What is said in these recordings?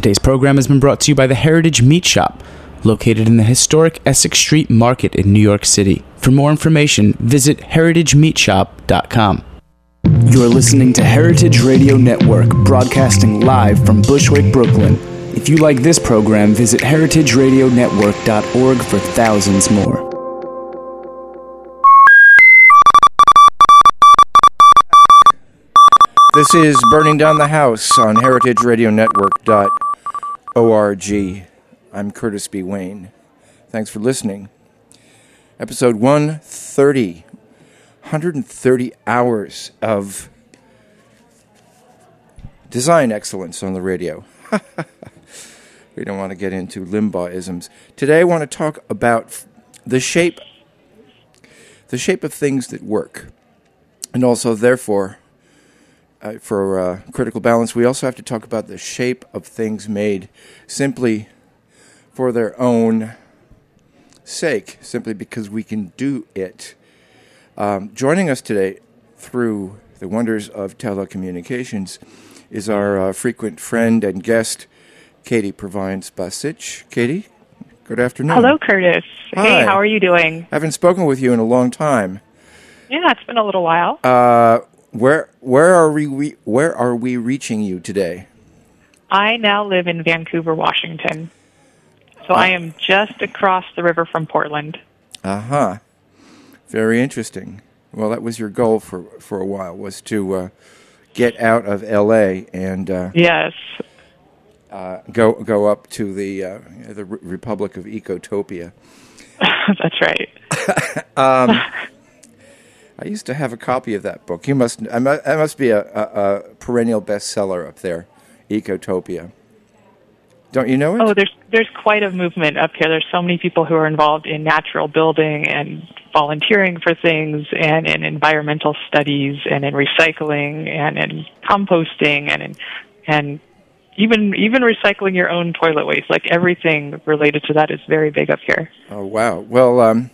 Today's program has been brought to you by the Heritage Meat Shop, located in the historic Essex Street Market in New York City. For more information, visit heritagemeatshop.com. You're listening to Heritage Radio Network, broadcasting live from Bushwick, Brooklyn. If you like this program, visit heritageradionetwork.org for thousands more. This is Burning Down the House on heritageradionetwork.org. I'm Curtis B. Wayne. Thanks for listening. Episode 130. 130 hours of design excellence on the radio. We don't want to get into Limbaugh-isms. Today I want to talk about the shape of things that work. And also, therefore, for critical balance, we also have to talk about the shape of things made simply for their own sake, simply because we can do it. Joining us today through the wonders of telecommunications is our frequent friend and guest, Katie Provines-Basic. Katie, good afternoon. Hello, Curtis. Hi. Hey, how are you doing? I haven't spoken with you in a long time. Yeah, it's been a little while. Where are we reaching you today? I now live in Vancouver, Washington. So I am just across the river from Portland. Uh-huh. Very interesting. Well, that was your goal for a while, was to get out of L.A. and yes, go up to the Republic of Ecotopia. that's right. I used to have a copy of that book. I must be a perennial bestseller up there, Ecotopia. Don't you know it? Oh, there's quite a movement up here. There's so many people who are involved in natural building and volunteering for things, and in environmental studies, and in recycling, and in composting, and even recycling your own toilet waste. Like, everything related to that is very big up here. Oh, wow. Well, I'm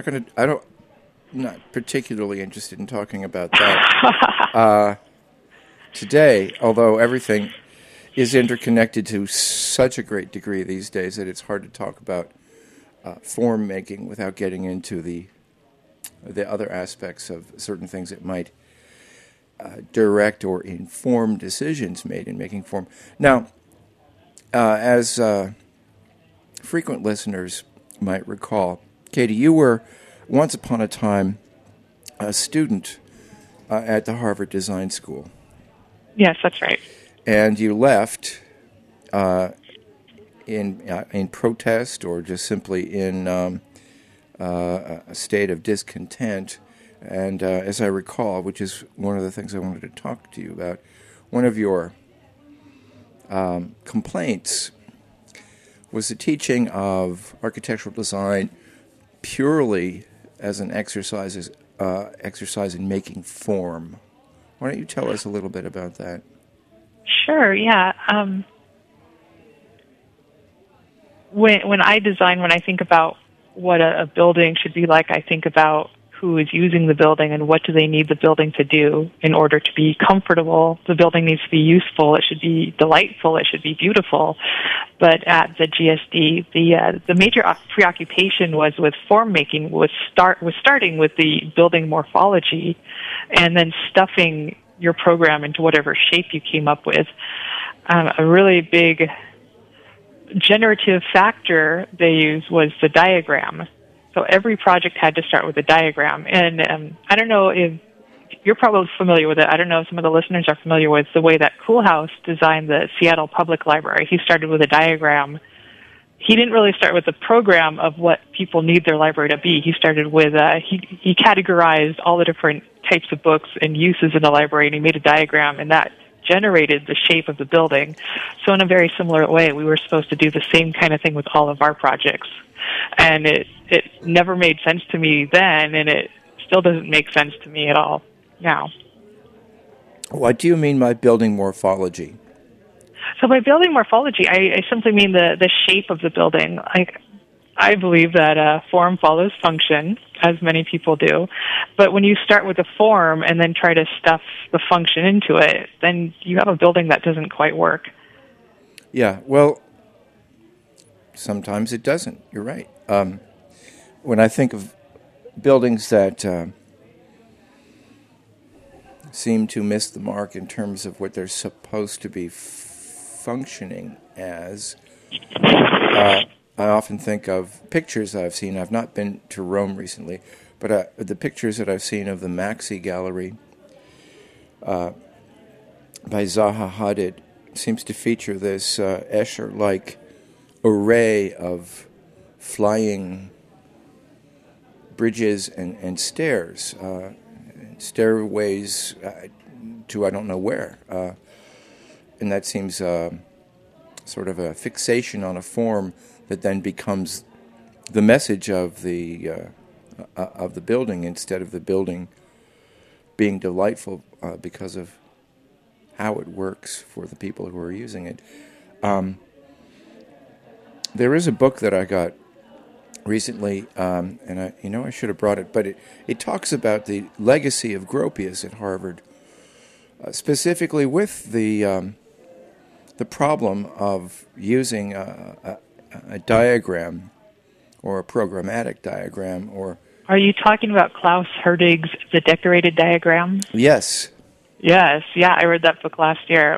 not particularly interested in talking about that today, although everything is interconnected to such a great degree these days that it's hard to talk about form making without getting into the other aspects of certain things that might direct or inform decisions made in making form. Now, as frequent listeners might recall, Katie, you were once upon a time a student at the Harvard Design School. Yes, that's right. And you left in protest, or just simply in a state of discontent. And as I recall, which is one of the things I wanted to talk to you about, one of your complaints was the teaching of architectural design purely as an exercise in making form. Why don't you tell us a little bit about that? Sure, yeah. When I design, when I think about what a building should be like, I think about who is using the building and what do they need the building to do in order to be comfortable. The building needs to be useful. It should be delightful. It should be beautiful. But at the GSD, the major preoccupation was with form making, was starting with the building morphology, and then stuffing your program into whatever shape you came up with. A really big generative factor they used was the diagram. So every project had to start with a diagram. And I don't know if you're probably familiar with it. I don't know if some of the listeners are familiar with the way that Koolhaas designed the Seattle Public Library. He started with a diagram. He didn't really start with the program of what people need their library to be. He started with, he categorized all the different types of books and uses in the library, and he made a diagram, and that generated the shape of the building. So in a very similar way, we were supposed to do the same kind of thing with all of our projects. And it never made sense to me then, and it still doesn't make sense to me at all now. What do you mean by building morphology? So by building morphology, I simply mean the shape of the building. I believe that form follows function, as many people do. But when you start with a form and then try to stuff the function into it, then you have a building that doesn't quite work. Yeah, well, sometimes it doesn't. You're right. When I think of buildings that seem to miss the mark in terms of what they're supposed to be functioning as, I often think of pictures I've seen. I've not been to Rome recently, but the pictures that I've seen of the Maxi Gallery by Zaha Hadid seems to feature this Escher-like array of flying bridges and stairs, stairways to I don't know where. And that seems sort of a fixation on a form that then becomes the message of the building, instead of the building being delightful because of how it works for the people who are using it. There is a book that I got recently, and I should have brought it, but it talks about the legacy of Gropius at Harvard, specifically with the problem of using a diagram or a programmatic diagram. Or are you talking about Klaus Herdig's The Decorated Diagram? Yes. Yes, yeah, I read that book last year.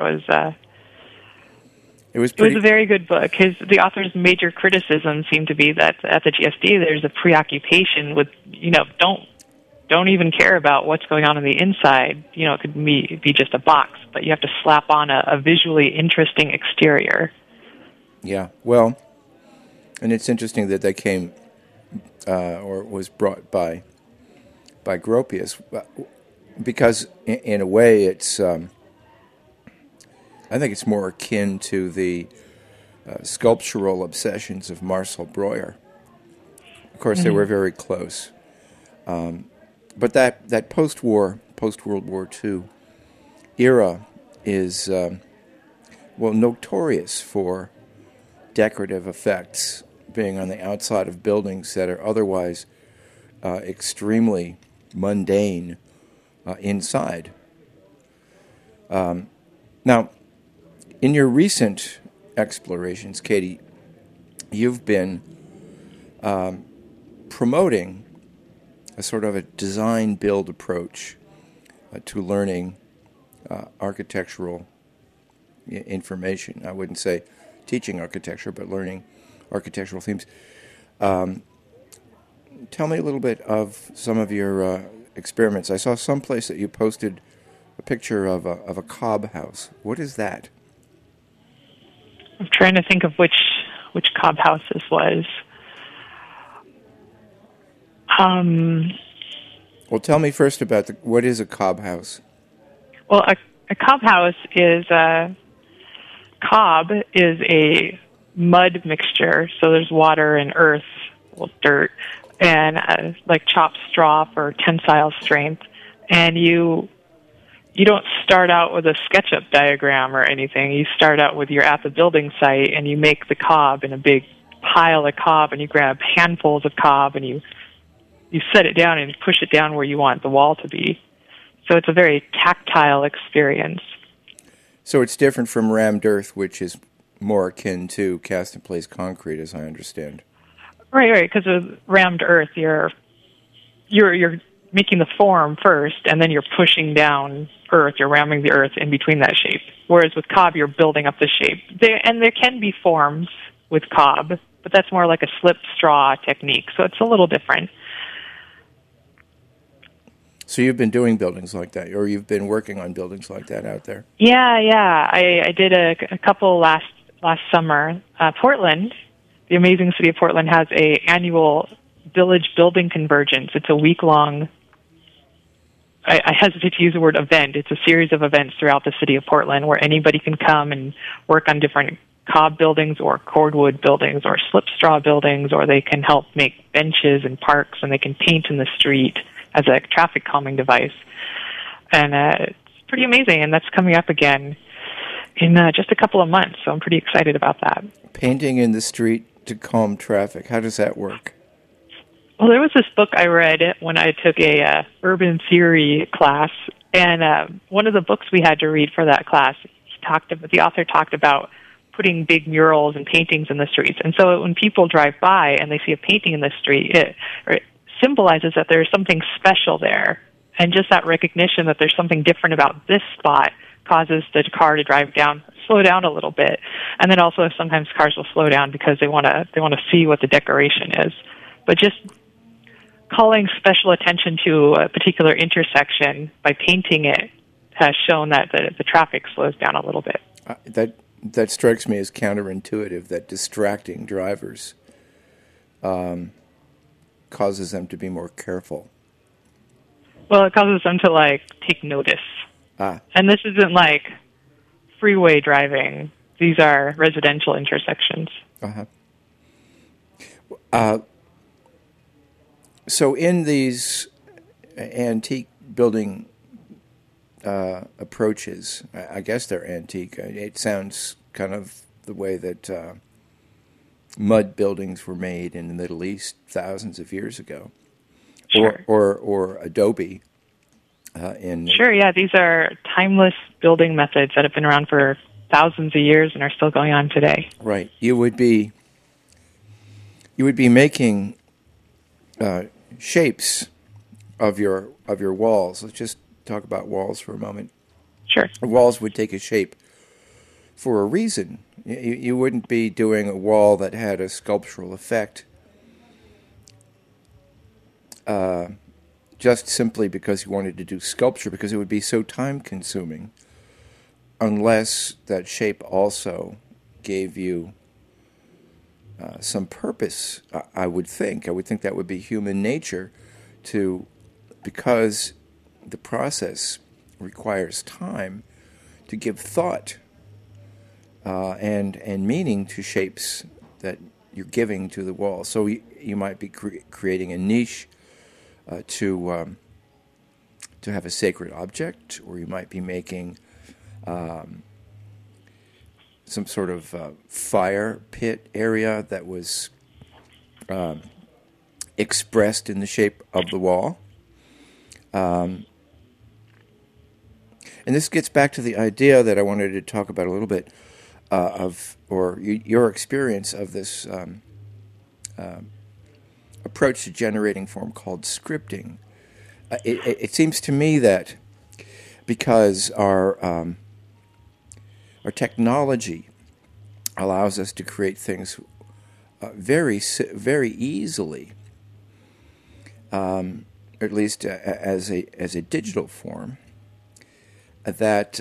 It was a very good book. The author's major criticism seemed to be that at the GSD there's a preoccupation with, don't even care about what's going on the inside. It could be just a box, but you have to slap on a visually interesting exterior. Yeah, well, and it's interesting that they came or was brought by Gropius, because in a way it's I think it's more akin to the sculptural obsessions of Marcel Breuer. Of course, they were very close. But that post-World War II era is, notorious for decorative effects being on the outside of buildings that are otherwise extremely mundane inside. Now, in your recent explorations, Katie, you've been promoting a sort of a design-build approach to learning architectural information. I wouldn't say teaching architecture, but learning architectural themes. Tell me a little bit of some of your experiments. I saw someplace that you posted a picture of a cob house. What is that? I'm trying to think of which cob house this was. Well, tell me first about what is a cob house? Well, a cob house is cob is a mud mixture. So there's water and earth, dirt, and like chopped straw for tensile strength. And you don't start out with a SketchUp diagram or anything. You start out with you're at the building site and you make the cob in a big pile of cob, and you grab handfuls of cob and you set it down and push it down where you want the wall to be. So it's a very tactile experience. So it's different from rammed earth, which is more akin to cast-in-place concrete, as I understand. Right. Because with rammed earth, you're making the form first, and then you're pushing down earth. You're ramming the earth in between that shape. Whereas with cob, you're building up the shape. There can be forms with cob, but that's more like a slip straw technique. So it's a little different. So you've been doing buildings like that, or you've been working on buildings like that out there? Yeah. I did a couple last summer. Portland, the amazing city of Portland, has a annual village building convergence. It's a week-long, I hesitate to use the word event. It's a series of events throughout the city of Portland where anybody can come and work on different cob buildings or cordwood buildings or slip straw buildings, or they can help make benches and parks, and they can paint in the street as a traffic calming device. And it's pretty amazing, and that's coming up again in just a couple of months, so I'm pretty excited about that. Painting in the street to calm traffic. How does that work? Well, there was this book I read when I took a urban theory class, and one of the books we had to read for that class, the author talked about putting big murals and paintings in the streets. And so when people drive by and they see a painting in the street, it symbolizes that there's something special there. And just that recognition that there's something different about this spot causes the car to slow down a little bit. And then also sometimes cars will slow down because they want to see what the decoration is. But just calling special attention to a particular intersection by painting it has shown that the traffic slows down a little bit. That strikes me as counterintuitive, that distracting drivers causes them to be more careful. Well, it causes them to, take notice. And this isn't like freeway driving. These are residential intersections. So in these antique building approaches, I guess they're antique. It sounds kind of the way that mud buildings were made in the Middle East thousands of years ago. Sure. Or adobe. Sure, yeah. These are timeless building methods that have been around for thousands of years and are still going on today. Right. You would be making shapes of your walls. Let's just talk about walls for a moment. Sure. Walls would take a shape for a reason. You wouldn't be doing a wall that had a sculptural effect just simply because you wanted to do sculpture, because it would be so time-consuming unless that shape also gave you some purpose, I would think. I would think that would be human nature because the process requires time to give thought and meaning to shapes that you're giving to the wall. So you might be creating a niche to have a sacred object, or you might be making some sort of fire pit area that was expressed in the shape of the wall. And this gets back to the idea that I wanted to talk about a little bit your experience of this approach to generating form called scripting. It seems to me that because our technology allows us to create things very, very easily, at least as a digital form, that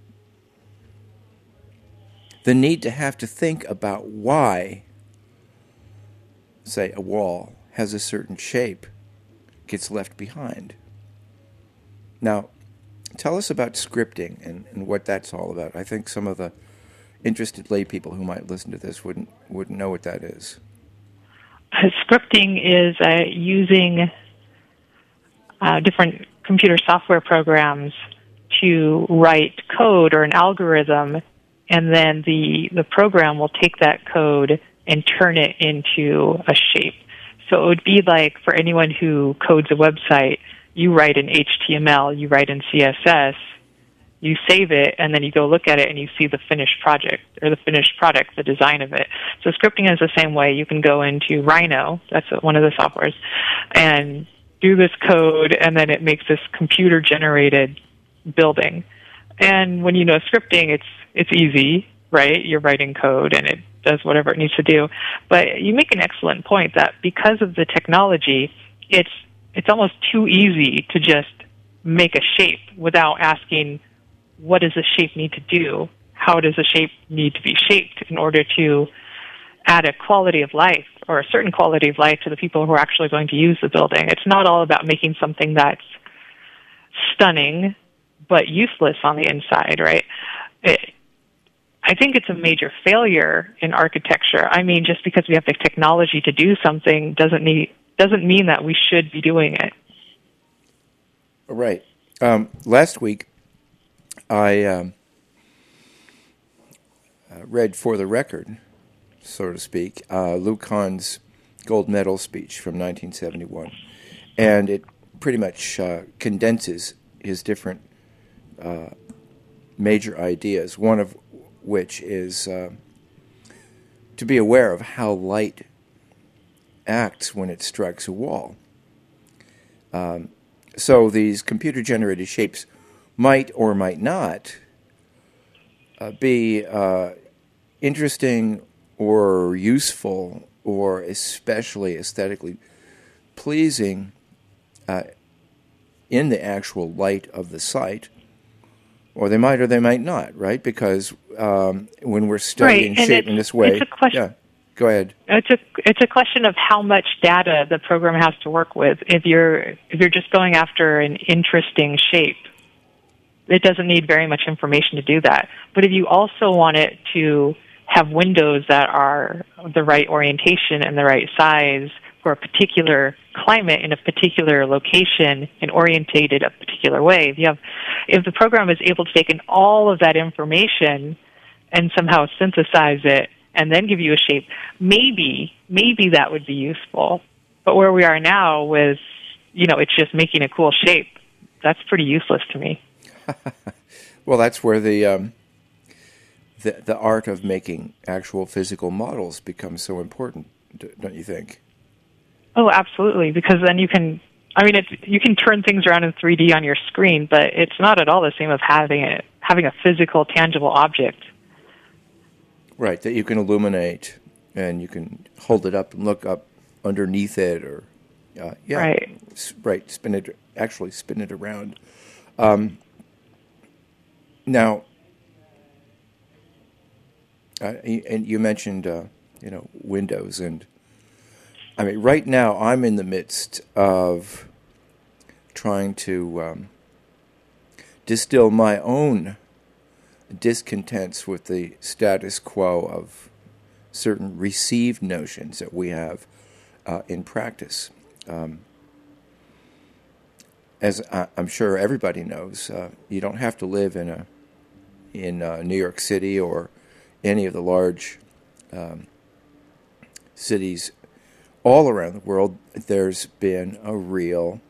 the need to have to think about why, say, a wall has a certain shape gets left behind. Now, tell us about scripting and what that's all about. I think some of the interested lay people who might listen to this wouldn't know what that is. Scripting is using different computer software programs to write code or an algorithm, and then the program will take that code and turn it into a shape. So it would be like for anyone who codes a website, you write in HTML, you write in CSS, you save it, and then you go look at it and you see the finished project or the finished product, the design of it. So scripting is the same way. You can go into Rhino, that's one of the softwares, and do this code, and then it makes this computer-generated building. And when you know scripting, it's easy, right? You're writing code, and it does whatever it needs to do. But you make an excellent point that because of the technology, it's almost too easy to just make a shape without asking, what does the shape need to do? How does the shape need to be shaped in order to add a quality of life or a certain quality of life to the people who are actually going to use the building? It's not all about making something that's stunning but useless on the inside, right? I think it's a major failure in architecture. I mean, just because we have the technology to do something doesn't mean that we should be doing it. Right. Last week, I read for the record, so to speak, Lou Kahn's gold medal speech from 1971. And it pretty much condenses his different major ideas, one of which is to be aware of how light acts when it strikes a wall. So these computer-generated shapes might or might not be interesting or useful or especially aesthetically pleasing in the actual light of the site, or they might not, right? Because when we're studying shape in this way, yeah, go ahead. It's a question of how much data the program has to work with. If you're just going after an interesting shape, it doesn't need very much information to do that. But if you also want it to have windows that are the right orientation and the right size for a particular climate in a particular location and orientated a particular way, if the program is able to take in all of that information and somehow synthesize it and then give you a shape, maybe that would be useful. But where we are now with, it's just making a cool shape, that's pretty useless to me. Well, that's where the art of making actual physical models becomes so important, don't you think? Oh, absolutely, because then you can turn things around in 3D on your screen, but it's not at all the same as having a physical, tangible object. Right, that you can illuminate, and you can hold it up and look up underneath it, or right, spin it around. Now, and you mentioned windows, and I mean, right now I'm in the midst of trying to distill my own discontents with the status quo of certain received notions that we have in practice. As I'm sure everybody knows, you don't have to live in New York City or any of the large cities all around the world. There's been a real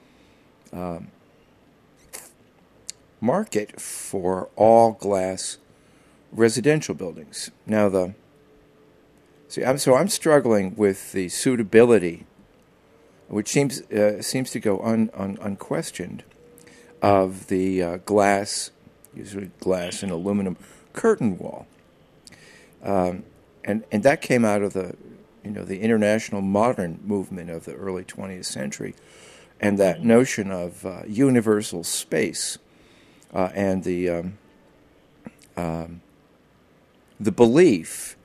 market for all glass residential buildings. Now I'm struggling with the suitability, which seems to go unquestioned, of the glass, usually glass and aluminum curtain wall, and that came out of the international modern movement of the early 20th century, and that notion of universal space, and the belief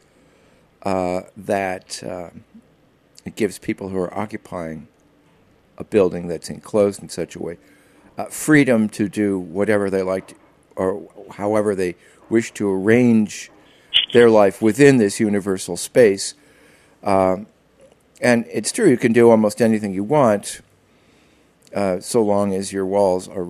that it gives people who are occupying a building that's enclosed in such a way freedom to do whatever they like or however they wish to arrange their life within this universal space. And it's true, you can do almost anything you want so long as your walls are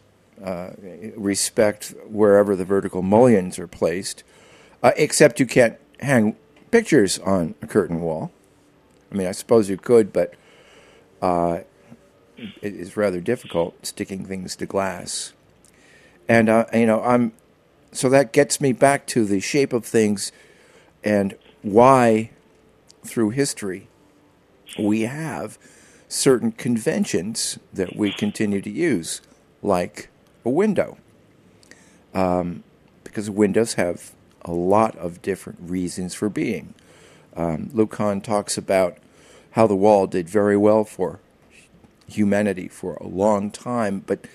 respect wherever the vertical mullions are placed, except you can't hang pictures on a curtain wall. I mean, I suppose you could, but it is rather difficult sticking things to glass. And so that gets me back to the shape of things and why, through history, we have certain conventions that we continue to use, like a window, because windows have a lot of different reasons for being. Lucan talks about how the wall did very well for humanity for a long time, but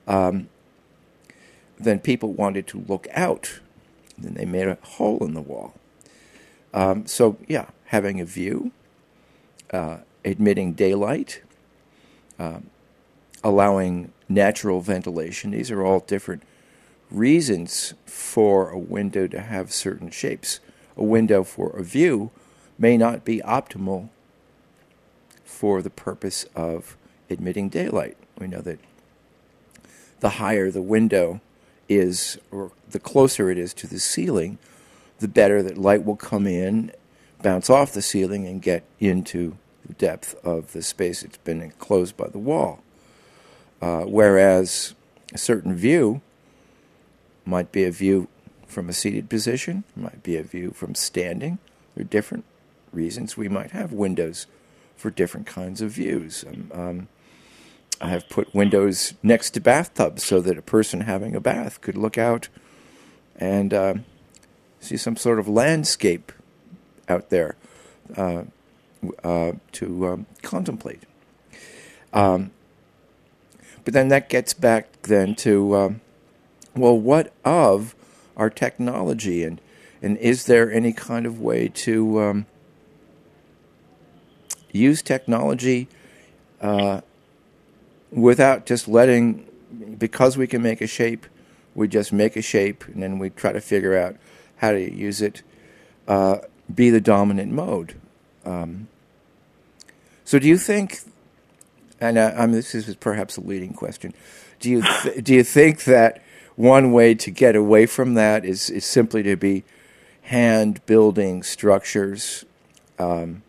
then people wanted to look out, and then they made a hole in the wall. So, having a view, admitting daylight, allowing natural ventilation, these are all different reasons for a window to have certain shapes. A window for a view may not be optimal for the purpose of admitting daylight. We know that the higher the window is, or the closer it is to the ceiling, the better that light will come in, bounce off the ceiling, and get into the depth of the space that's been enclosed by the wall. Whereas a certain view might be a view from a seated position, might be a view from standing, There are different reasons we might have windows for different kinds of views. I have put windows next to bathtubs so that a person having a bath could look out and see some sort of landscape out there to contemplate. But then that gets back then to, what of our technology, and is there any kind of way to use technology without just letting, because we can make a shape, we just make a shape and then we try to figure out how to use it, be the dominant mode. So do you think, and this is perhaps a leading question, do you think that one way to get away from that is simply to be hand building structures in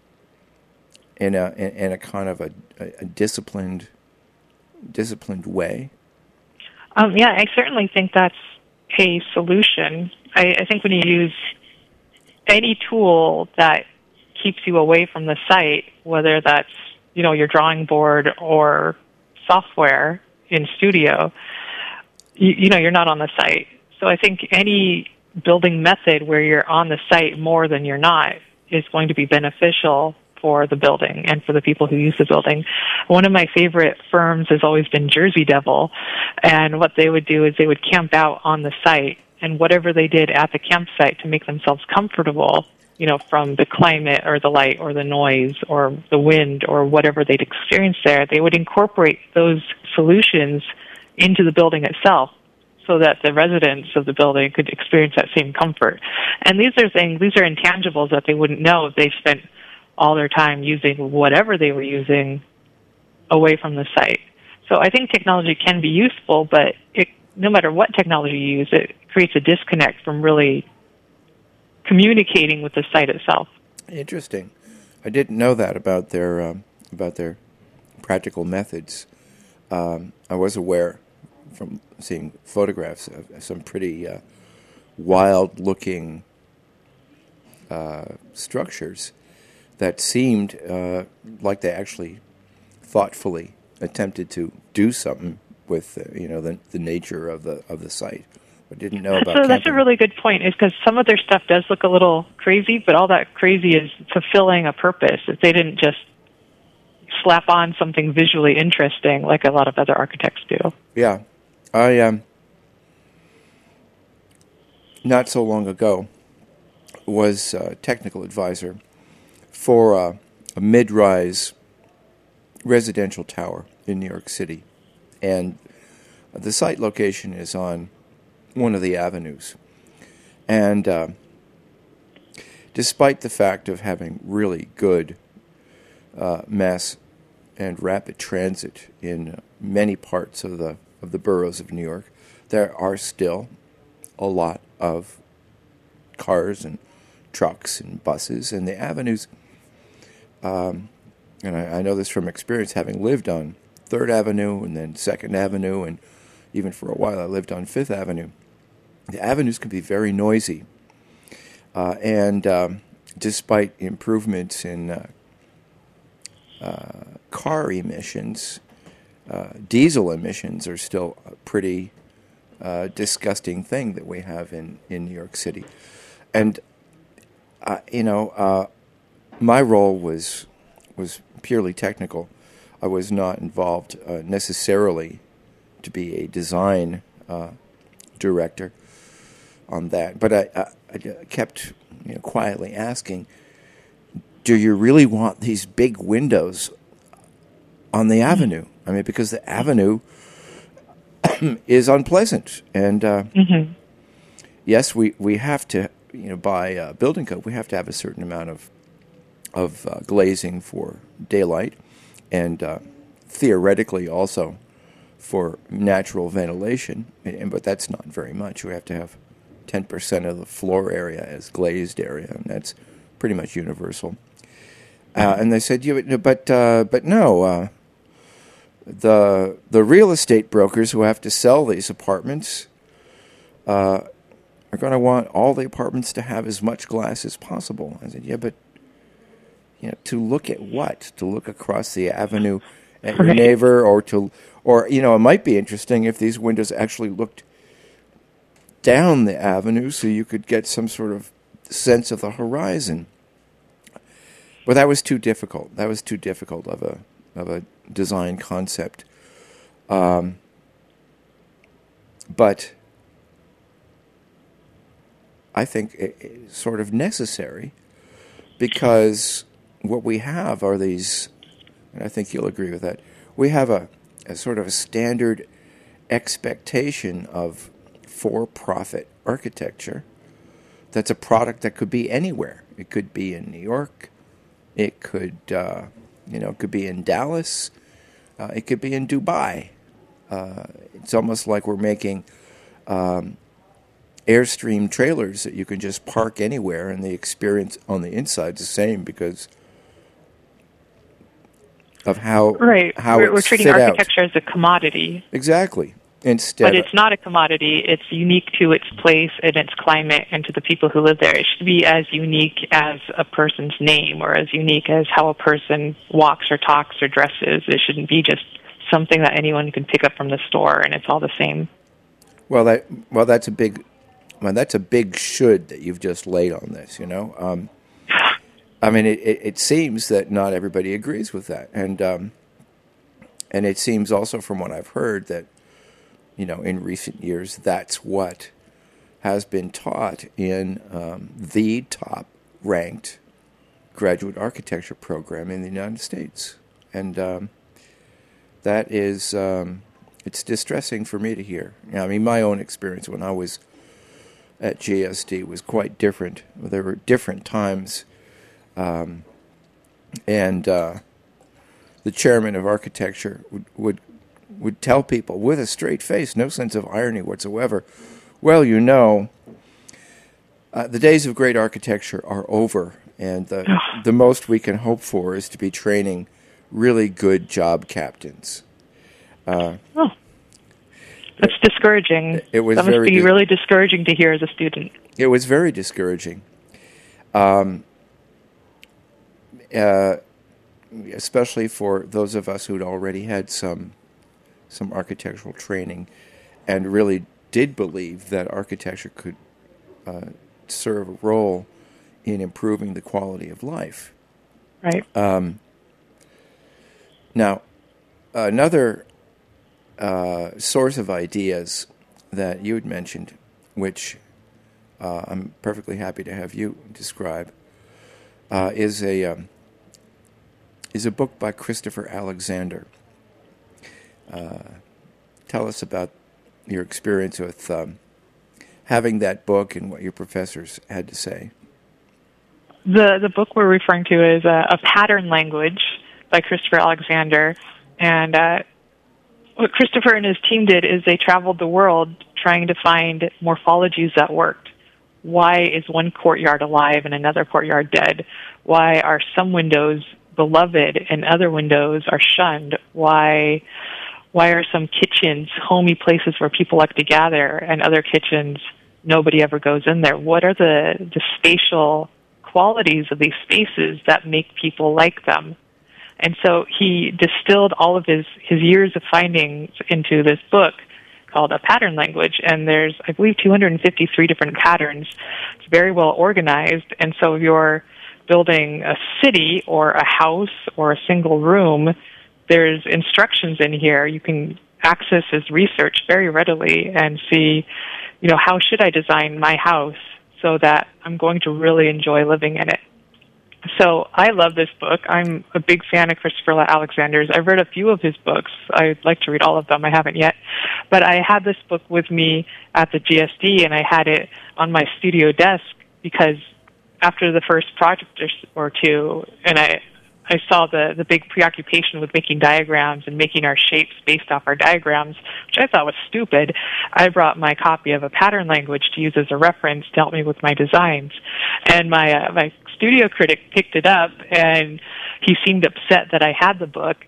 a kind of a disciplined way? Yeah, I certainly think that's a solution. I think when you use any tool that keeps you away from the site, whether that's, your drawing board or software in Studio, you're not on the site. So I think any building method where you're on the site more than you're not is going to be beneficial for the building and for the people who use the building. One of my favorite firms has always been Jersey Devil, and what they would do is they would camp out on the site, and whatever they did at the campsite to make themselves comfortable, from the climate or the light or the noise or the wind or whatever they'd experienced there, they would incorporate those solutions into the building itself so that the residents of the building could experience that same comfort. And these are intangibles that they wouldn't know if they spent all their time using whatever they were using away from the site. So I think technology can be useful, but no matter what technology you use, it creates a disconnect from really communicating with the site itself. Interesting. I didn't know that about their practical methods. I was aware from seeing photographs of some pretty wild-looking structures that seemed like they actually thoughtfully attempted to do something with the nature of the site. I didn't know about. So that's a really good point, is because some of their stuff does look a little crazy, but all that crazy is fulfilling a purpose. If they didn't just slap on something visually interesting like a lot of other architects do. Yeah, I not so long ago was a technical advisor for a mid-rise residential tower in New York City, and the site location is on one of the avenues. And despite the fact of having really good mass and rapid transit in many parts of the boroughs of New York, there are still a lot of cars and trucks and buses, and the avenues, and I know this from experience, having lived on 3rd Avenue and then 2nd Avenue, and even for a while I lived on 5th Avenue. The avenues can be very noisy, and despite improvements in car emissions, diesel emissions are still a pretty disgusting thing that we have in New York City. And, my role was purely technical. I was not involved necessarily to be a design director on that. But I kept quietly asking, do you really want these big windows on the avenue? I mean, because the avenue is unpleasant. And yes, we have to, by building code, we have to have a certain amount of glazing for daylight, and theoretically also for natural ventilation. But that's not very much. We have to have 10% of the floor area as glazed area, and that's pretty much universal. And they said, but no. The real estate brokers who have to sell these apartments are going to want all the apartments to have as much glass as possible. I said, yeah, but to look at what? To look across the avenue at your neighbor, or it might be interesting if these windows actually looked down the avenue so you could get some sort of sense of the horizon. But that was too difficult. That was too difficult of a design concept. But I think it's sort of necessary, because what we have are these, and I think you'll agree with that, we have a sort of a standard expectation of for-profit architecture that's a product that could be anywhere. It could be in New York. It could, it could be in Dallas. It could be in Dubai. It's almost like we're making Airstream trailers that you can just park anywhere, and the experience on the inside is the same because of how we're treating architecture as a commodity. Exactly. But it's not a commodity. It's unique to its place and its climate and to the people who live there. It should be as unique as a person's name, or as unique as how a person walks or talks or dresses. It shouldn't be just something that anyone can pick up from the store and it's all the same. That's a big should that you've just laid on this. It seems that not everybody agrees with that, and it seems also from what I've heard that, in recent years, that's what has been taught in the top-ranked graduate architecture program in the United States. And that is, it's distressing for me to hear. My own experience when I was at GSD was quite different. There were different times, and the chairman of architecture would tell people with a straight face, no sense of irony whatsoever, well, the days of great architecture are over, and the most we can hope for is to be training really good job captains. That's discouraging. It was that must be really discouraging to hear as a student. It was very discouraging. Especially for those of us who'd already had some architectural training and really did believe that architecture could serve a role in improving the quality of life. Right. Now, another source of ideas that you had mentioned, which I'm perfectly happy to have you describe, is a book by Christopher Alexander. Tell us about your experience with having that book and what your professors had to say. The book we're referring to is a pattern language by Christopher Alexander. And what Christopher and his team did is they traveled the world trying to find morphologies that worked. Why is one courtyard alive and another courtyard dead? Why are some windows beloved and other windows are shunned? Why are some kitchens homey places where people like to gather and other kitchens nobody ever goes in there? What are the spatial qualities of these spaces that make people like them? And so he distilled all of his years of findings into this book called A Pattern Language, and there's, I believe, 253 different patterns. It's very well organized, and so if you're building a city or a house or a single room, there's instructions in here. You can access his research very readily and see, how should I design my house so that I'm going to really enjoy living in it. So I love this book. I'm a big fan of Christopher Alexander's. I've read a few of his books. I'd like to read all of them. I haven't yet. But I had this book with me at the GSD, and I had it on my studio desk because after the first project or two, and I saw the big preoccupation with making diagrams and making our shapes based off our diagrams, which I thought was stupid. I brought my copy of A Pattern Language to use as a reference to help me with my designs. And my studio critic picked it up, and he seemed upset that I had the book.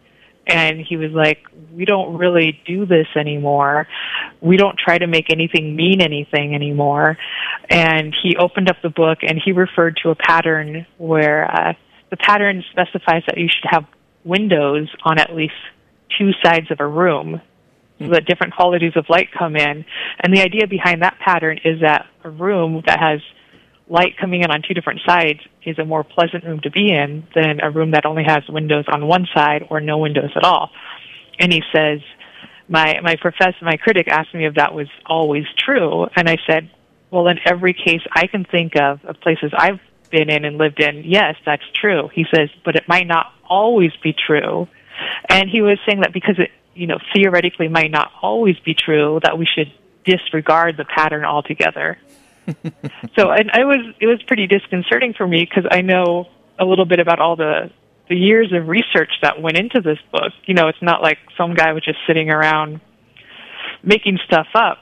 And he was like, we don't really do this anymore. We don't try to make anything mean anything anymore. And he opened up the book and he referred to a pattern where the pattern specifies that you should have windows on at least two sides of a room so that different qualities of light come in. And the idea behind that pattern is that a room that has light coming in on two different sides is a more pleasant room to be in than a room that only has windows on one side or no windows at all. And he says, my critic asked me if that was always true, and I said, well, in every case I can think of places I've been in and lived in, yes, that's true. He says, but it might not always be true. And he was saying that because it, theoretically might not always be true, that we should disregard the pattern altogether. So, and it was pretty disconcerting for me because I know a little bit about all the years of research that went into this book. It's not like some guy was just sitting around making stuff up.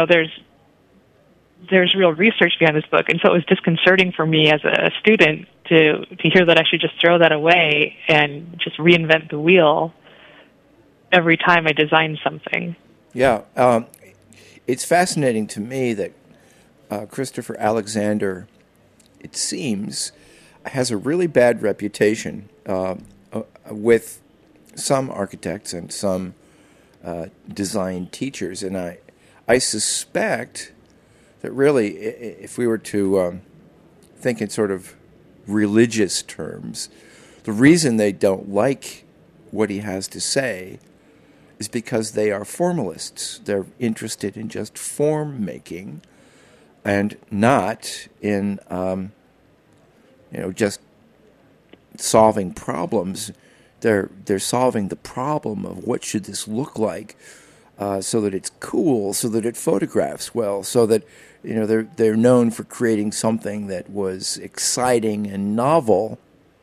There's real research behind this book, and so it was disconcerting for me as a student to hear that I should just throw that away and just reinvent the wheel every time I design something. Yeah, it's fascinating to me that Christopher Alexander, it seems, has a really bad reputation with some architects and some design teachers, and I suspect that really, if we were to think in sort of religious terms, the reason they don't like what he has to say is because they are formalists. They're interested in just form making and not in just solving problems. They're solving the problem of what should this look like, so that it's cool, so that it photographs well, so that they're known for creating something that was exciting and novel,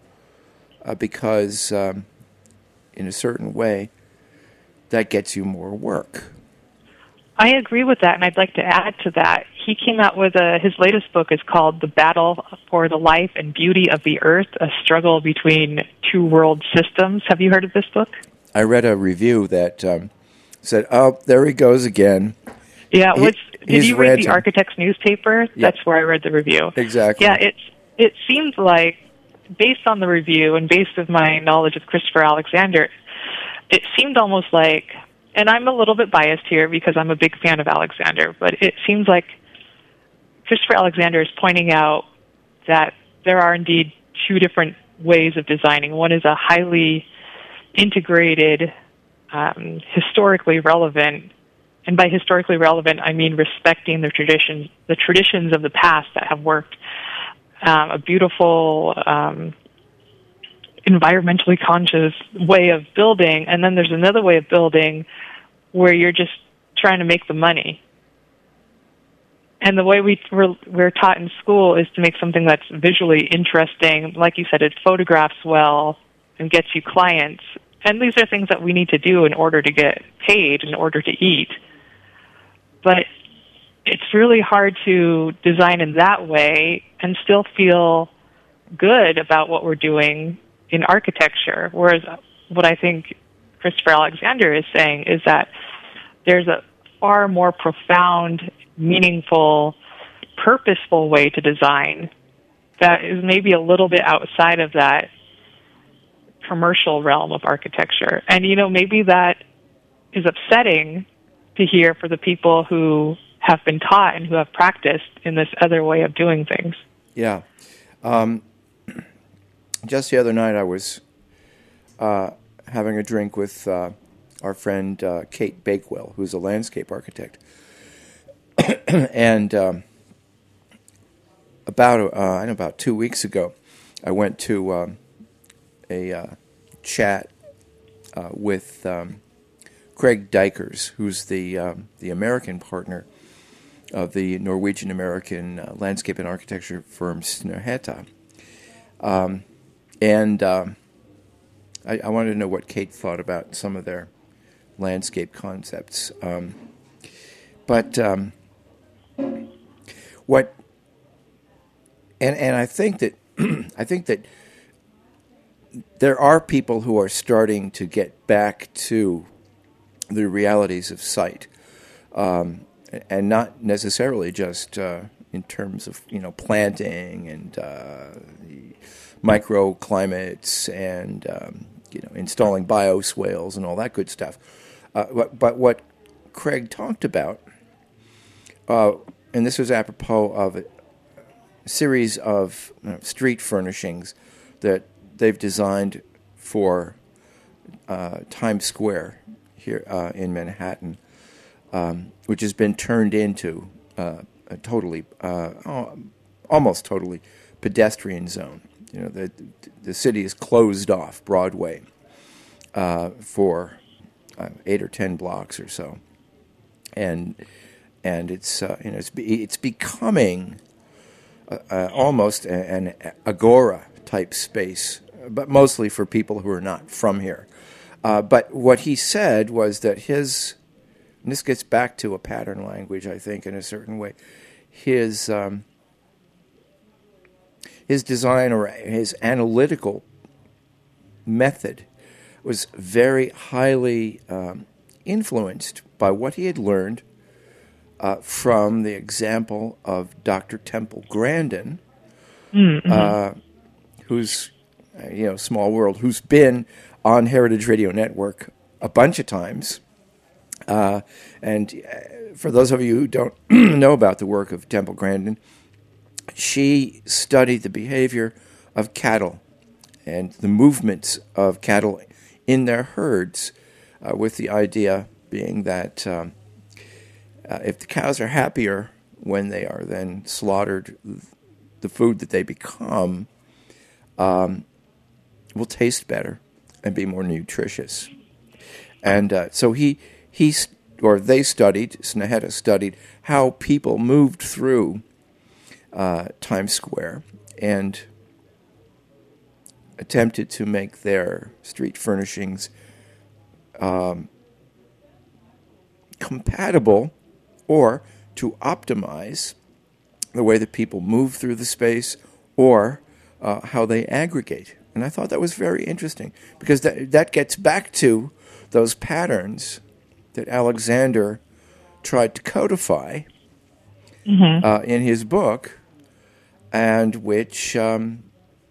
because in a certain way that gets you more work. I agree with that, and I'd like to add to that. He came out with his latest book is called The Battle for the Life and Beauty of the Earth, a struggle between two world systems. Have you heard of this book? I read a review that said, oh, there he goes again. Yeah, did you read the Architect's Newspaper? Yep. That's where I read the review. Exactly. Yeah, it seems like, based on the review and based on my knowledge of Christopher Alexander, it seemed almost like, and I'm a little bit biased here because I'm a big fan of Alexander, but it seems like Christopher Alexander is pointing out that there are indeed two different ways of designing. One is a highly integrated, historically relevant, and by historically relevant, I mean respecting the traditions of the past that have worked, a beautiful, environmentally conscious way of building, and then there's another way of building where you're just trying to make the money. And the way we're taught in school is to make something that's visually interesting. Like you said, it photographs well and gets you clients. And these are things that we need to do in order to get paid, in order to eat. But it's really hard to design in that way and still feel good about what we're doing in architecture. Whereas what I think Christopher Alexander is saying is that there's a far more profound, meaningful, purposeful way to design that is maybe a little bit outside of that commercial realm of architecture. And, maybe that is upsetting to hear for the people who have been taught and who have practiced in this other way of doing things. Yeah. Just the other night I was having a drink with our friend Kate Bakewell, who's a landscape architect. And about 2 weeks ago, I went to a chat with Craig Dykers, who's the American partner of the Norwegian-American landscape and architecture firm Snøhetta. And I wanted to know what Kate thought about some of their landscape concepts. But I think that there are people who are starting to get back to the realities of sight, and not necessarily just in terms of planting and microclimates and installing bioswales and all that good stuff. But what Craig talked about, and this was apropos of a series of street furnishings that they've designed for Times Square here in Manhattan, which has been turned into a totally, almost totally pedestrian zone. The city is closed off Broadway for 8 or 10 blocks or so, and it's becoming almost an agora type space, but mostly for people who are not from here. But what he said was that and this gets back to a pattern language, I think, in a certain way, his design or his analytical method was very highly influenced by what he had learned from the example of Dr. Temple Grandin, who's, small world, who's been on Heritage Radio Network a bunch of times. And for those of you who don't know about the work of Temple Grandin, she studied the behavior of cattle and the movements of cattle in their herds, with the idea being that if the cows are happier when they are then slaughtered, the food that they become will taste better and be more nutritious. And so they studied, Sneheta studied how people moved through Times Square and attempted to make their street furnishings compatible or to optimize the way that people move through the space or how they aggregate. And I thought that was very interesting because that gets back to those patterns that Alexander tried to codify in his book, and which, on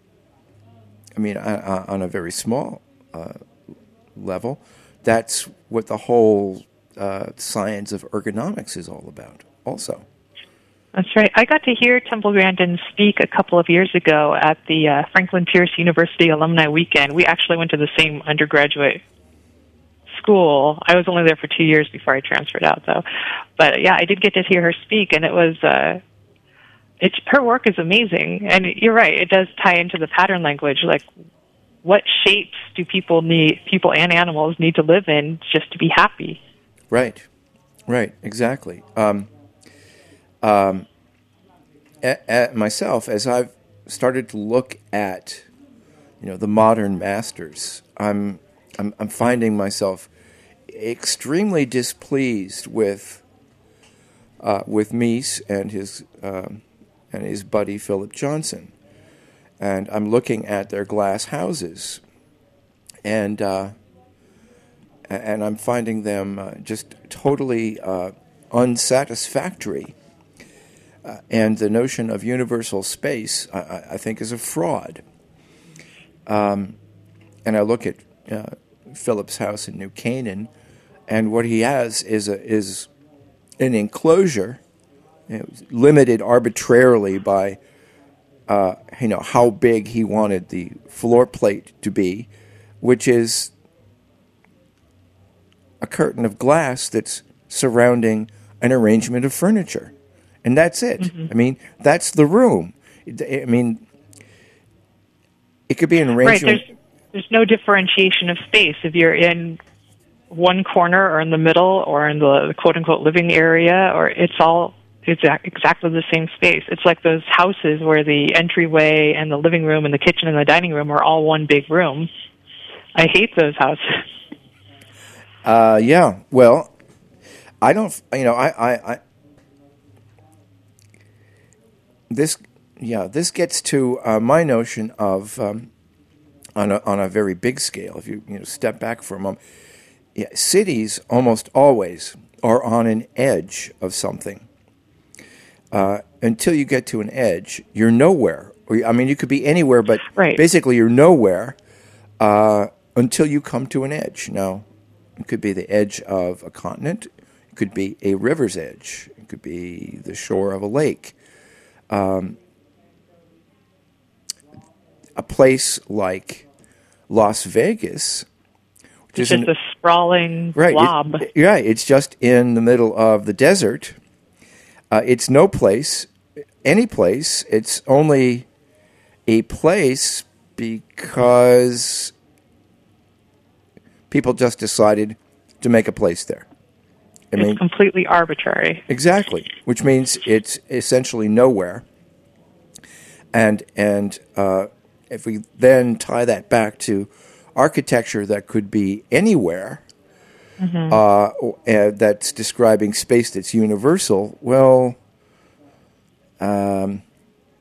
a very small level, that's what the whole science of ergonomics is all about also. That's right. I got to hear Temple Grandin speak a couple of years ago at the Franklin Pierce University Alumni Weekend. We actually went to the same undergraduate school. I was only there for 2 years before I transferred out, though. But yeah, I did get to hear her speak, and it was her work is amazing. And you're right, it does tie into the pattern language. Like, what shapes do people and animals need to live in just to be happy? Right, exactly. Myself, as I've started to look at, the modern masters, I'm finding myself extremely displeased with Mies and his buddy Philip Johnson, and I'm looking at their glass houses, and I'm finding them just totally unsatisfactory. And the notion of universal space, I think, is a fraud. And I look at Philip's house in New Canaan, and what he has is an enclosure, limited arbitrarily by how big he wanted the floor plate to be, which is a curtain of glass that's surrounding an arrangement of furniture. And that's it. Mm-hmm. That's the room. It could be an arrangement. Right. There's no differentiation of space. If you're in one corner or in the middle or in the quote-unquote living area, or it's exactly the same space. It's like those houses where the entryway and the living room and the kitchen and the dining room are all one big room. I hate those houses. Yeah. Well, I don't. This gets to my notion of on a very big scale. If you step back for a moment, cities almost always are on an edge of something. Until you get to an edge, you're nowhere. You could be anywhere, but basically you're nowhere until you come to an edge. Now, it could be the edge of a continent. It could be a river's edge. It could be the shore of a lake. A place like Las Vegas, which is just a sprawling blob. It's just in the middle of the desert. It's no place, any place. It's only a place because people just decided to make a place there. It's completely arbitrary. Exactly, which means it's essentially nowhere. And if we then tie that back to architecture that could be anywhere, that's describing space that's universal, well, I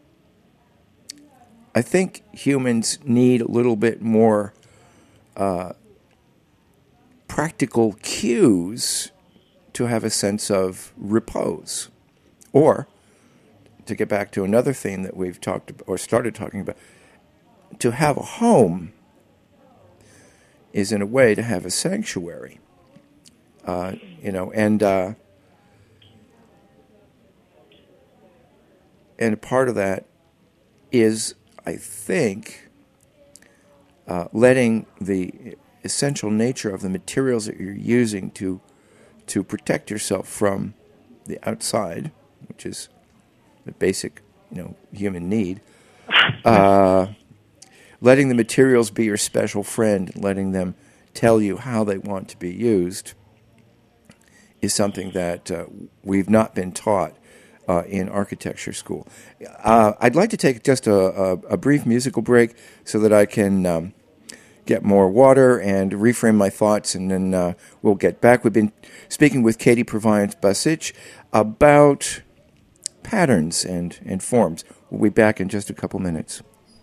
think humans need a little bit more practical cues to have a sense of repose. Or, to get back to another theme that we've talked about, or started talking about, to have a home is in a way to have a sanctuary, and part of that is, I think, letting the essential nature of the materials that you're using to protect yourself from the outside, which is the basic, human need. Letting the materials be your special friend, letting them tell you how they want to be used, is something that we've not been taught in architecture school. I'd like to take just a brief musical break so that I can get more water and reframe my thoughts, and then we'll get back. We've been speaking with Katie Purviance-Basic about patterns and forms. We'll be back in just a couple minutes.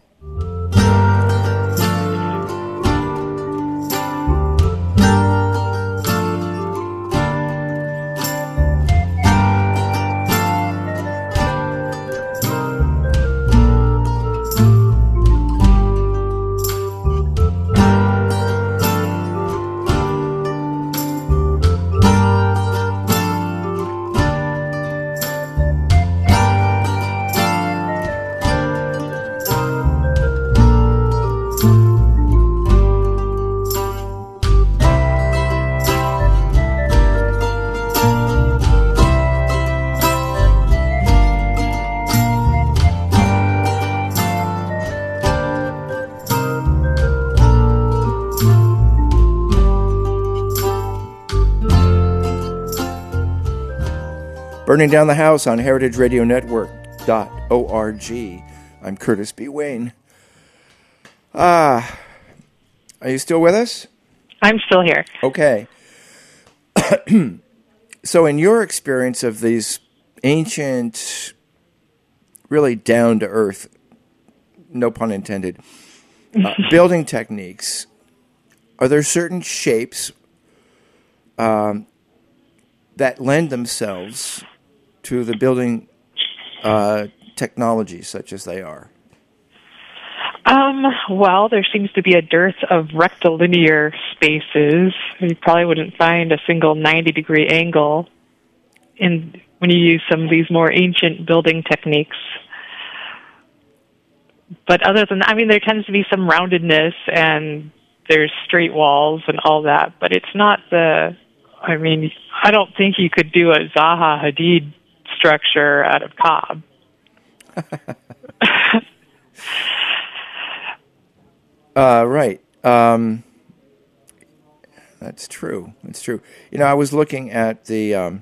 Burning Down the House on heritageradionetwork.org. I'm Curtis B. Wayne. Are you still with us? I'm still here. Okay. So in your experience of these ancient, really down-to-earth, no pun intended, building techniques, are there certain shapes that lend themselves to the building technology such as they are? Well, there seems to be a dearth of rectilinear spaces. You probably wouldn't find a single 90-degree angle when you use some of these more ancient building techniques. But other than that, there tends to be some roundedness, and there's straight walls and all that, but it's not I don't think you could do a Zaha Hadid structure out of Cobb. Right. That's true. That's true. I was looking at the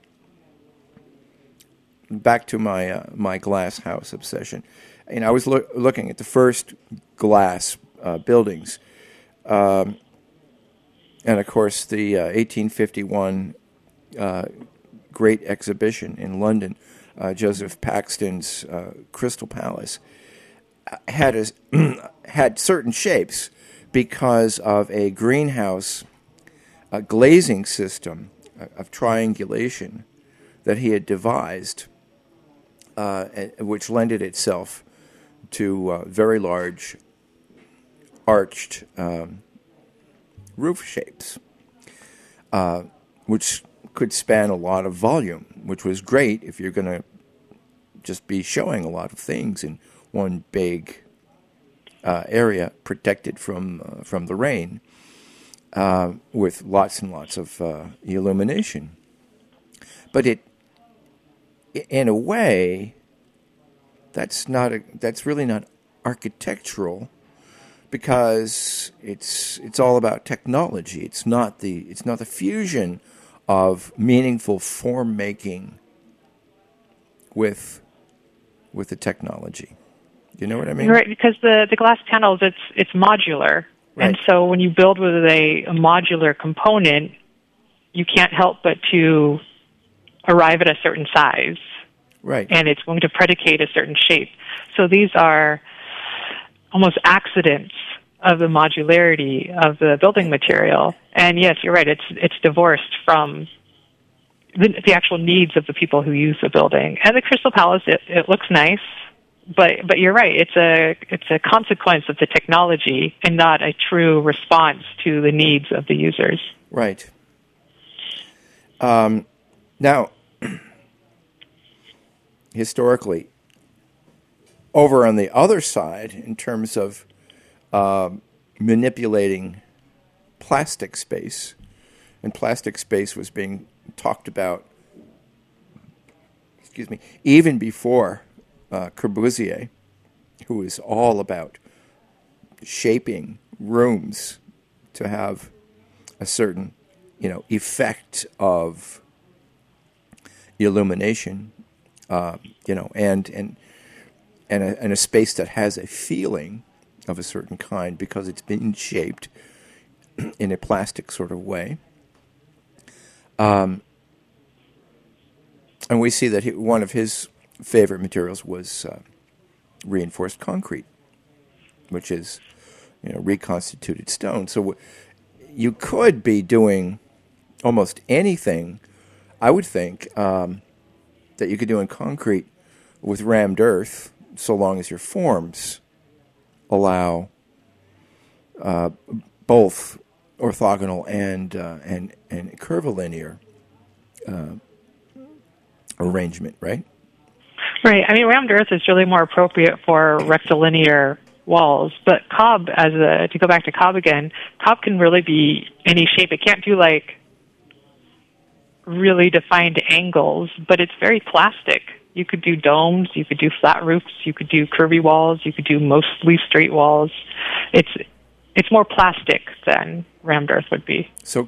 back to my glass house obsession. I was looking at the first glass buildings, and of course the 1851 Great Exhibition in London, Joseph Paxton's Crystal Palace, had had certain shapes because of a greenhouse glazing system of triangulation that he had devised, which lended itself to very large arched roof shapes, which could span a lot of volume, which was great if you're going to just be showing a lot of things in one big area protected from the rain, with lots and lots of illumination. But in a way, that's really not architectural, because it's all about technology. It's not the fusion of meaningful form making with the technology. You know what I mean? Right, because the glass panels, it's modular. Right. And so when you build with a modular component, you can't help but to arrive at a certain size. Right. And it's going to predicate a certain shape. So these are almost accidents of the modularity of the building material. And yes, you're right, it's divorced from the actual needs of the people who use the building. And the Crystal Palace, it looks nice, but you're right, it's a consequence of the technology and not a true response to the needs of the users. Right. Now, historically, over on the other side, in terms of manipulating plastic space, and plastic space was being talked about, even before Corbusier, who is all about shaping rooms to have a certain, effect of illumination, and a space that has a feeling of a certain kind because it's been shaped in a plastic sort of way. And we see that one of his favorite materials was reinforced concrete, which is, reconstituted stone. So you could be doing almost anything, I would think, that you could do in concrete with rammed earth, so long as your forms allow both orthogonal and curvilinear arrangement, right? Right. I mean, rammed earth is really more appropriate for rectilinear walls. But Cobb, to go back to Cobb again, Cobb can really be any shape. It can't do like really defined angles, but it's very plastic. You could do domes, you could do flat roofs, you could do curvy walls, you could do mostly straight walls. It's more plastic than rammed earth would be. So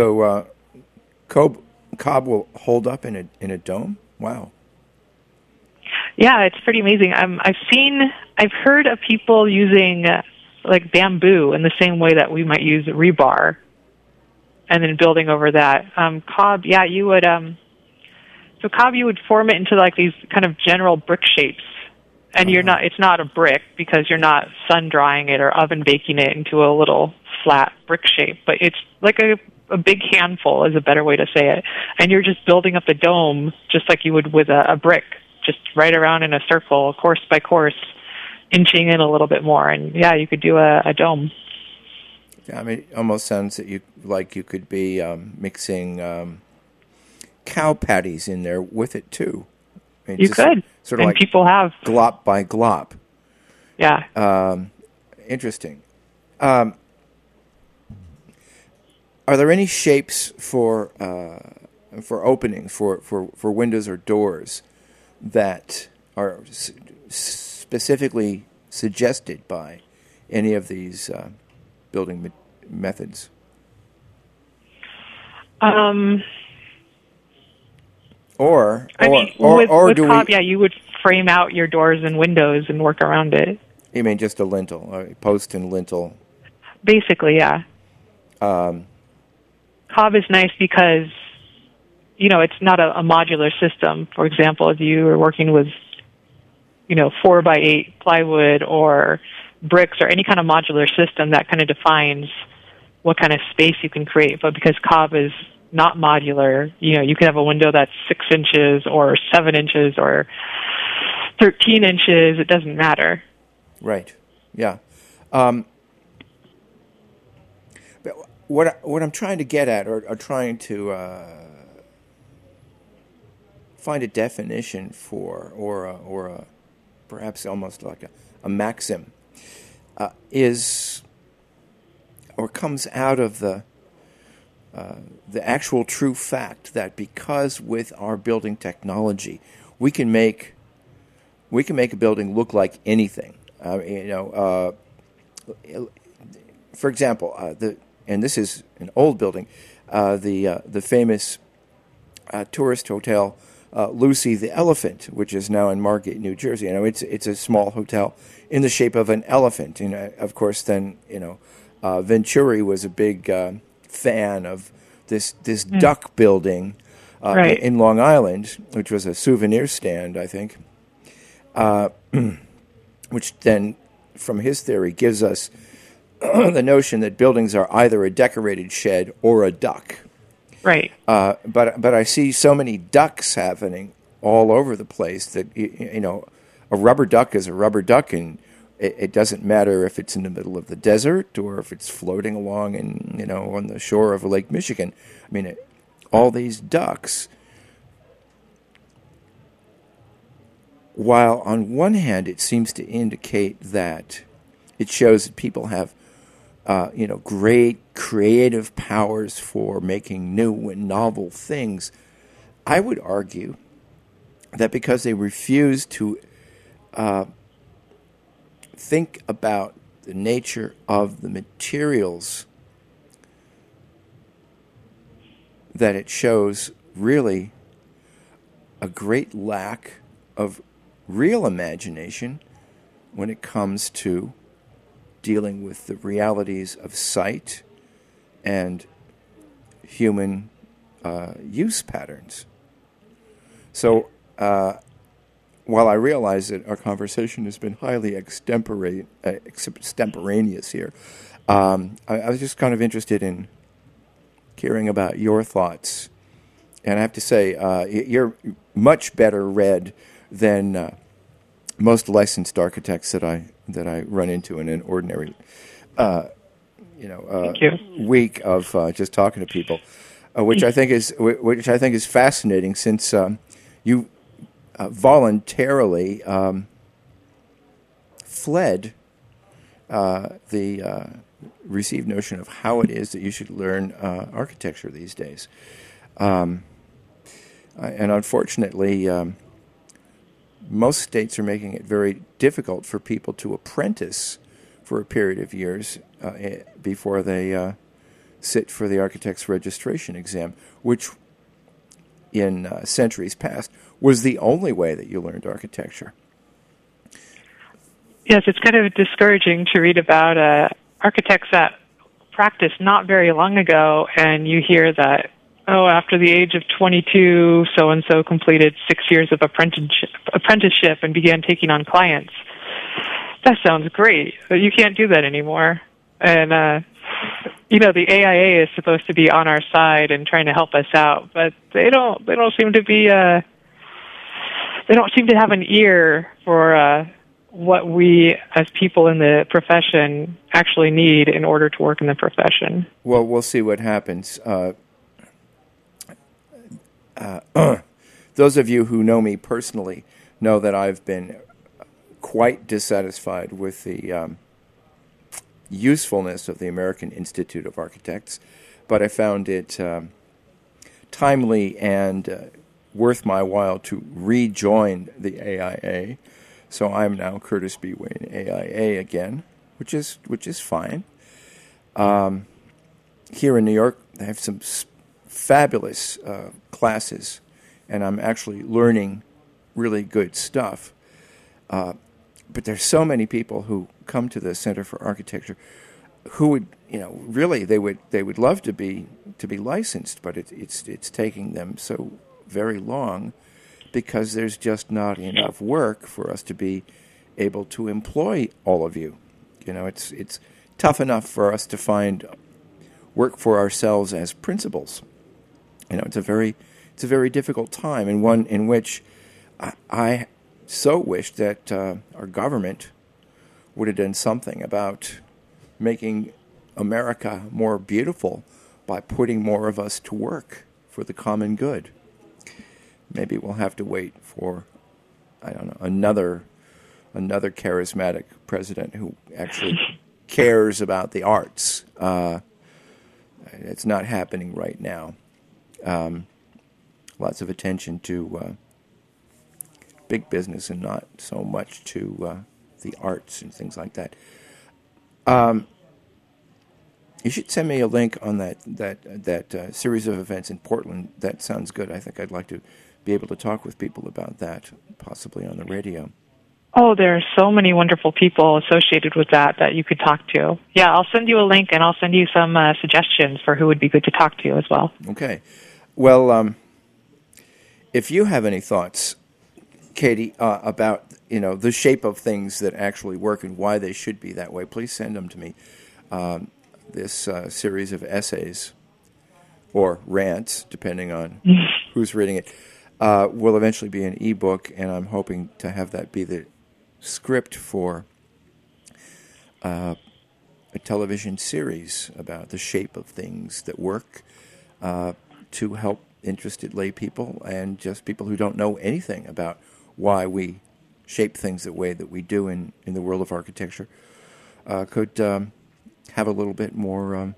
Cobb will hold up in a dome? Wow. Yeah, it's pretty amazing. I've heard of people using like bamboo in the same way that we might use rebar, and then building over that. Cobb, yeah, you would. So Cobb, you would form it into like these kind of general brick shapes, and it's not a brick because you're not sun drying it or oven baking it into a little flat brick shape, but it's like a big handful is a better way to say it, and you're just building up the dome just like you would with a brick, just right around in a circle, course by course, inching in a little bit more, and yeah, you could do a dome. Yeah, I mean, it almost sounds that you could be mixing cow patties in there with it too. I mean, you could, sort of and like people have glop by glop. Yeah. Interesting. Are there any shapes for openings for windows or doors that are specifically suggested by any of these building methods? With Cobb, yeah, you would frame out your doors and windows and work around it. You mean just a lintel, a post and lintel? Basically, yeah. Cobb is nice because, it's not a modular system. For example, if you are working with, 4x8 plywood or bricks or any kind of modular system that kind of defines what kind of space you can create. But because Cobb is not modular, you can have a window that's 6 inches or 7 inches or 13 inches. It doesn't matter. Right. Yeah. But what I'm trying to get at, or trying to find a definition for, or perhaps almost like a maxim, is, or comes out of the actual true fact that because with our building technology, we can make a building look like anything. For example, and this is an old building, the famous tourist hotel Lucy the Elephant, which is now in Margate, New Jersey. It's a small hotel in the shape of an elephant. Of course, then Venturi was a big fan of this duck building in Long Island, which was a souvenir stand, I think. Which then, from his theory, gives us the notion that buildings are either a decorated shed or a duck. Right. But I see so many ducks happening all over the place that, a rubber duck is a rubber duck, and it doesn't matter if it's in the middle of the desert or if it's floating along on the shore of Lake Michigan. All these ducks, while on one hand it seems to indicate that it shows that people have great creative powers for making new and novel things, I would argue that because they refuse to think about the nature of the materials, that it shows really a great lack of real imagination when it comes to dealing with the realities of sight and human use patterns. So while I realize that our conversation has been highly extemporaneous here, I was just kind of interested in hearing about your thoughts. And I have to say, you're much better read than most licensed architects that I run into in an ordinary, week of just talking to people, which I think is fascinating, since you voluntarily fled the received notion of how it is that you should learn architecture these days, and unfortunately. Most states are making it very difficult for people to apprentice for a period of years before they sit for the architect's registration exam, which in centuries past was the only way that you learned architecture. Yes, it's kind of discouraging to read about architects that practiced not very long ago, and you hear that, after the age of 22, so-and-so completed 6 years of apprenticeship and began taking on clients. That sounds great, but you can't do that anymore. And, the AIA is supposed to be on our side and trying to help us out, but they don't seem to be, they don't seem to have an ear for, what we as people in the profession actually need in order to work in the profession. Well, we'll see what happens. Those of you who know me personally know that I've been quite dissatisfied with the usefulness of the American Institute of Architects, but I found it timely and worth my while to rejoin the AIA. So I'm now Curtis B. Wayne AIA again, which is fine. Here in New York, they have some fabulous classes, and I'm actually learning really good stuff. But there's so many people who come to the Center for Architecture who would, really they would love to be licensed, but it's taking them so very long because there's just not enough work for us to be able to employ all of you. You know, it's tough enough for us to find work for ourselves as principals. You know, it's a very difficult time, and one in which I so wish that our government would have done something about making America more beautiful by putting more of us to work for the common good. Maybe we'll have to wait for, I don't know, another charismatic president who actually cares about the arts. It's not happening right now. Lots of attention to big business and not so much to the arts and things like that. You should send me a link on that series of events in Portland. That sounds good. I think I'd like to be able to talk with people about that, possibly on the radio. Oh, there are so many wonderful people associated with that you could talk to. Yeah, I'll send you a link, and I'll send you some suggestions for who would be good to talk to as well. Okay. Well, if you have any thoughts, Katie, about the shape of things that actually work and why they should be that way, please send them to me. This series of essays or rants, depending on who's reading it, will eventually be an ebook, and I'm hoping to have that be the script for a television series about the shape of things that work to help interested lay people and just people who don't know anything about why we shape things the way that we do in the world of architecture could have a little bit more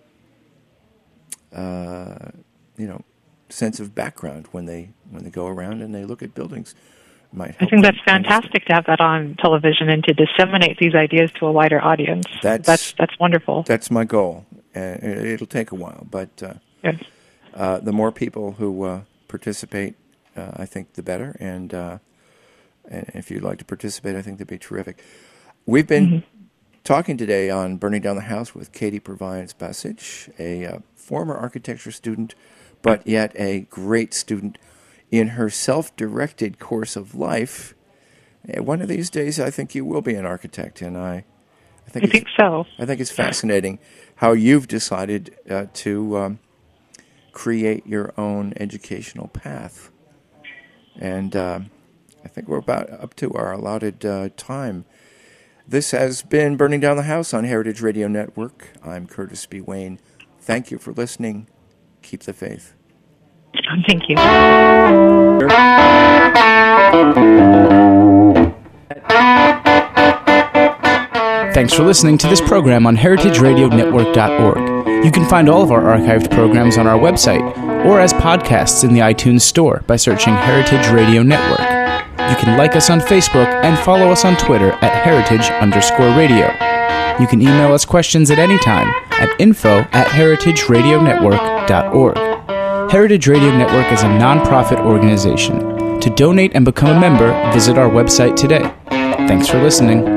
sense of background when they go around and they look at buildings. I think that's fantastic to have that on television and to disseminate these ideas to a wider audience. That's wonderful. That's my goal. It'll take a while, but yes. The more people who participate, I think the better. And if you'd like to participate, I think that'd be terrific. We've been talking today on Burning Down the House with Katie Purviance-Basic, a former architecture student, but yet a great student in her self-directed course of life. One of these days, I think you will be an architect, and I think so. I think it's fascinating how you've decided to create your own educational path. And I think we're about up to our allotted time. This has been Burning Down the House on Heritage Radio Network. I'm Curtis B. Wayne. Thank you for listening. Keep the faith. Thank you. Thanks for listening to this program on heritageradionetwork.org. You can find all of our archived programs on our website or as podcasts in the iTunes Store by searching Heritage Radio Network. You can like us on Facebook and follow us on Twitter at @heritage_radio. You can email us questions at any time at info@heritageradionetwork.org. Heritage Radio Network is a non-profit organization. To donate and become a member, visit our website today. Thanks for listening.